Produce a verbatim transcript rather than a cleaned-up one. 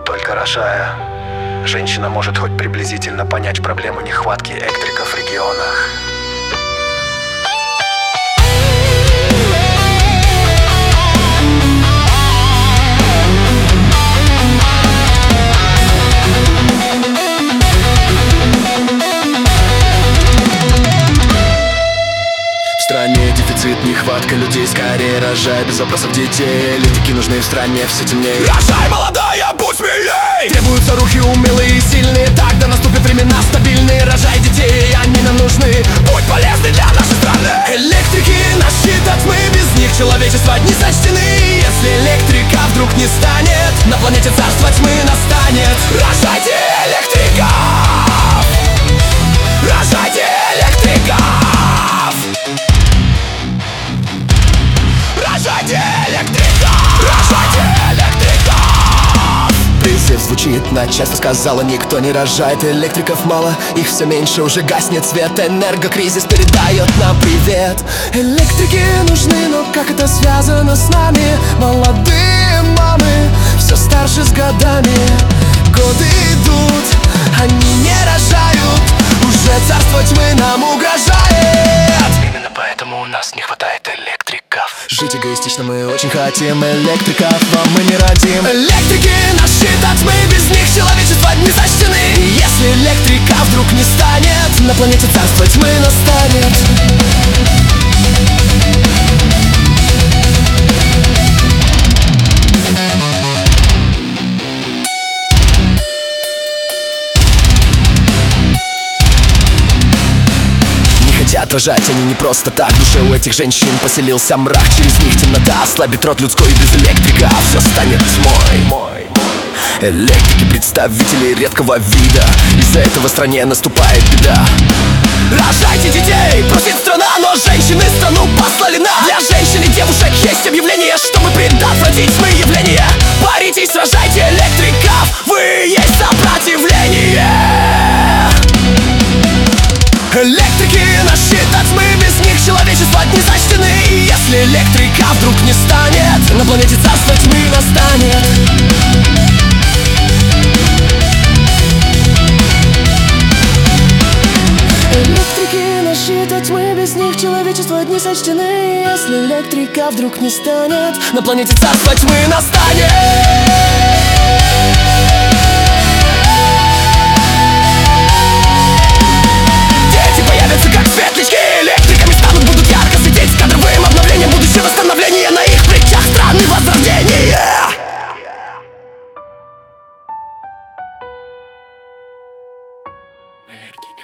Только рожая, женщина может хоть приблизительно понять проблему нехватки электриков в регионах. В стране дефицит, нехватка людей, скорее рожай, без вопросов детей. Электрики нужны в стране, все темнее. Рожай, молодая, будь смелей! Требуются руки умелые и сильные, тогда наступят времена стабильные. Рожай детей, они нам нужны, будь полезны для нашей страны. Электрики наш щит от тьмы, без них человечество не сочтены. Если электрика вдруг не станет, на планете царство тьмы настанет. Рожайте электриков! Рожайте электриков! Рожайте электриков! Рожайте электриков! Призыв звучит, начальство сказала, никто не рожает. Электриков мало, их все меньше, уже гаснет свет. Энергокризис передает нам привет. Электрики нужны, но как это связано с нами? Молодые мамы, все старше с годами. Годы идут, они не рожают, уже царство тьмы нам угрожает. Именно поэтому у нас не хватает электриков. Жить эгоистично мы очень хотим электриков, но мы не родим. Электрики наш щит от тьмы, без них человечество не сочтены. И если электрика вдруг не станет, на планете царство тьмы настанет. Отражать они не просто так. В душе у этих женщин поселился мрак. Через них темнота ослабит род людской. Без электрика все станет тьмой. Электрики представители редкого вида, из-за этого в стране наступает беда. Рожайте детей, просит страна, но женщины страну послали на. Для женщин и девушек есть объявление, чтобы предотвратить тьмы явления. Боритесь, рожайте электриков, вы есть сопротивление. Электрики наш щит от тьмы, без них человечество не сочтены. И если электрика вдруг не станет, на планете царство тьмы настанет. Электрики наш щит от тьмы, без них человечество не сочтены. И если электрика вдруг не станет, на планете царство тьмы настанет. Как светлячки, электриками станут, будут ярко светить кадровым обновлением, будущее восстановление на их плечах страны возрождения. Энергии.